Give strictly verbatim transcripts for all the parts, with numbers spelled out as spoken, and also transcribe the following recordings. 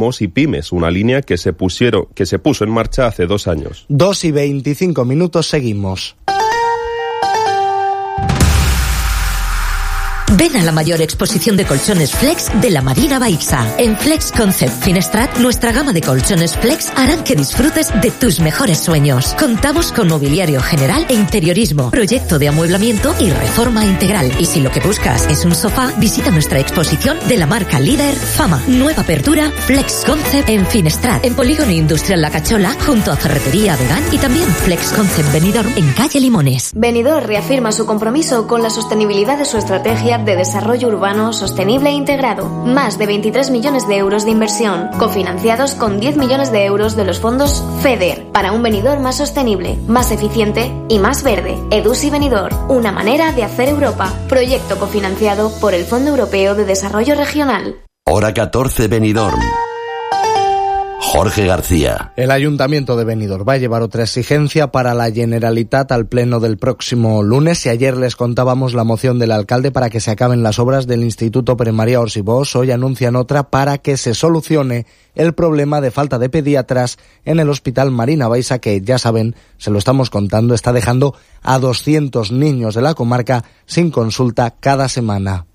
autónomos y pymes, una línea que se pusieron, que se puso en marcha hace dos años. Dos y veinticinco minutos, seguimos. Ven a la mayor exposición de colchones Flex de la Marina Baixa. En Flex Concept Finestrat, nuestra gama de colchones Flex harán que disfrutes de tus mejores sueños. Contamos con mobiliario general e interiorismo, proyecto de amueblamiento y reforma integral. Y si lo que buscas es un sofá, visita nuestra exposición de la marca líder Fama. Nueva apertura Flex Concept en Finestrat, en Polígono Industrial La Cachola, junto a Ferretería Vegan, y también Flex Concept Benidorm en calle Limones. Benidorm reafirma su compromiso con la sostenibilidad de su estrategia de desarrollo urbano sostenible e integrado. Más de veintitrés millones de euros de inversión, cofinanciados con diez millones de euros de los fondos FEDER, para un Benidorm más sostenible, más eficiente y más verde. Edusi Benidorm, una manera de hacer Europa. Proyecto cofinanciado por el Fondo Europeo de Desarrollo Regional. Hora catorce, Benidorm. Jorge García. El Ayuntamiento de Benidorm va a llevar otra exigencia para la Generalitat al pleno del próximo lunes. Y ayer les contábamos la moción del alcalde para que se acaben las obras del Instituto Pere María Orsibós, hoy anuncian otra para que se solucione el problema de falta de pediatras en el Hospital Marina Baixa, que ya saben, se lo estamos contando, está dejando a doscientos niños de la comarca sin consulta cada semana.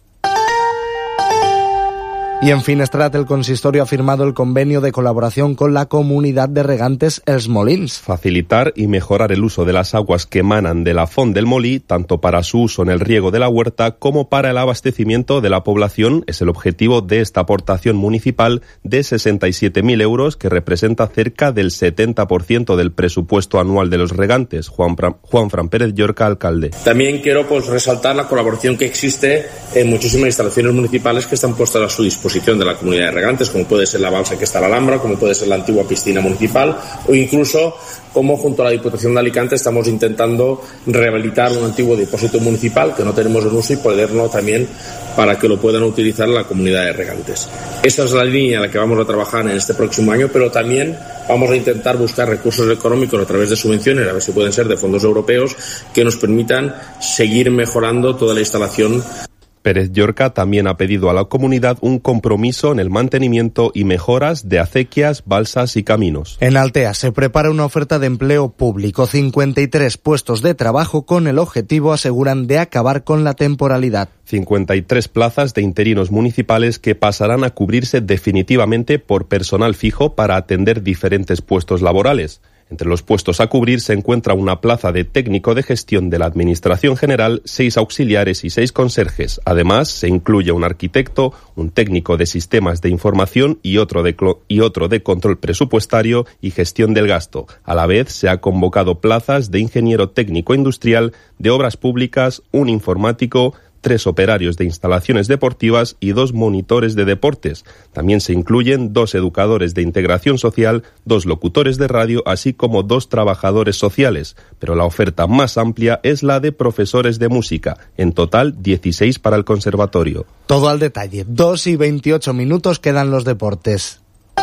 Y en Finestrat, el consistorio ha firmado el convenio de colaboración con la comunidad de regantes Els Molins. Facilitar y mejorar el uso de las aguas que emanan de la font del Molí, tanto para su uso en el riego de la huerta como para el abastecimiento de la población, es el objetivo de esta aportación municipal de sesenta y siete mil euros, que representa cerca del setenta por ciento del presupuesto anual de los regantes. Juan, Juan Fran Pérez Llorca, alcalde. También quiero pues resaltar la colaboración que existe en muchísimas instalaciones municipales que están puestas a su disposición de la comunidad de regantes, como puede ser la balsa que está a la Alhambra, como puede ser la antigua piscina municipal, o incluso como junto a la Diputación de Alicante estamos intentando rehabilitar un antiguo depósito municipal que no tenemos en uso y ponerlo también para que lo puedan utilizar la comunidad de regantes. Esa es la línea en la que vamos a trabajar en este próximo año, pero también vamos a intentar buscar recursos económicos a través de subvenciones, a ver si pueden ser de fondos europeos, que nos permitan seguir mejorando toda la instalación. Pérez Llorca también ha pedido a la comunidad un compromiso en el mantenimiento y mejoras de acequias, balsas y caminos. En Altea se prepara una oferta de empleo público, cincuenta y tres puestos de trabajo con el objetivo, aseguran, de acabar con la temporalidad. cincuenta y tres plazas de interinos municipales que pasarán a cubrirse definitivamente por personal fijo para atender diferentes puestos laborales. Entre los puestos a cubrir se encuentra una plaza de técnico de gestión de la Administración General, seis auxiliares y seis conserjes. Además, se incluye un arquitecto, un técnico de sistemas de información y otro de, y otro de control presupuestario y gestión del gasto. A la vez, se ha convocado plazas de ingeniero técnico industrial, de obras públicas, un informático, tres operarios de instalaciones deportivas y dos monitores de deportes. También se incluyen dos educadores de integración social, dos locutores de radio, así como dos trabajadores sociales. Pero la oferta más amplia es la de profesores de música. En total, dieciséis para el conservatorio. Todo al detalle. Dos y veintiocho minutos, quedan los deportes.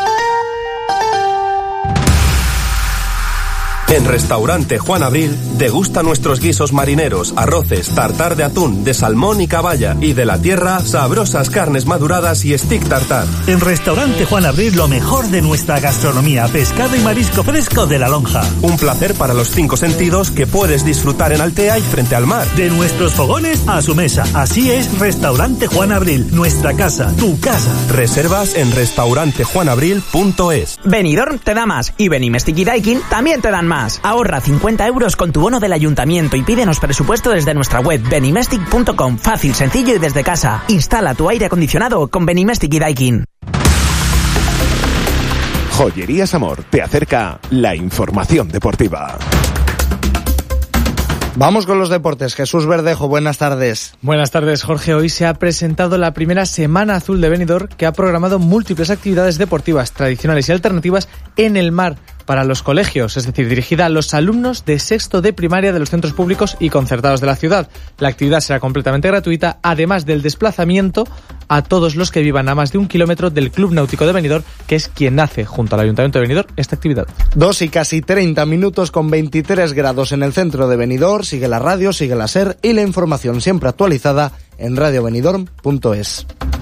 En Restaurante Juan Abril, degusta nuestros guisos marineros, arroces, tartar de atún, de salmón y caballa, y de la tierra, sabrosas carnes maduradas y stick tartar. En Restaurante Juan Abril, lo mejor de nuestra gastronomía, pescado y marisco fresco de La Lonja. Un placer para los cinco sentidos que puedes disfrutar en Altea y frente al mar. De nuestros fogones a su mesa. Así es Restaurante Juan Abril, nuestra casa, tu casa. Reservas en restaurante juan abril punto es. Benidorm te da más y Benimestic y Daikin también te dan más. Ahorra cincuenta euros con tu bono del ayuntamiento y pídenos presupuesto desde nuestra web benimestic punto com. Fácil, sencillo y desde casa. Instala tu aire acondicionado con Benimestic y Daikin. Joyerías Amor te acerca la información deportiva. Vamos con los deportes. Jesús Verdejo, buenas tardes. Buenas tardes, Jorge. Hoy se ha presentado la primera Semana Azul de Benidorm, que ha programado múltiples actividades deportivas tradicionales y alternativas en el mar para los colegios, es decir, dirigida a los alumnos de sexto de primaria de los centros públicos y concertados de la ciudad. La actividad será completamente gratuita, además del desplazamiento a todos los que vivan a más de un kilómetro del Club Náutico de Benidorm, que es quien hace, junto al Ayuntamiento de Benidorm, esta actividad. Dos y casi treinta minutos, con veintitrés grados en el centro de Benidorm. Sigue la radio, sigue la SER y la información siempre actualizada en radio benidorm punto es.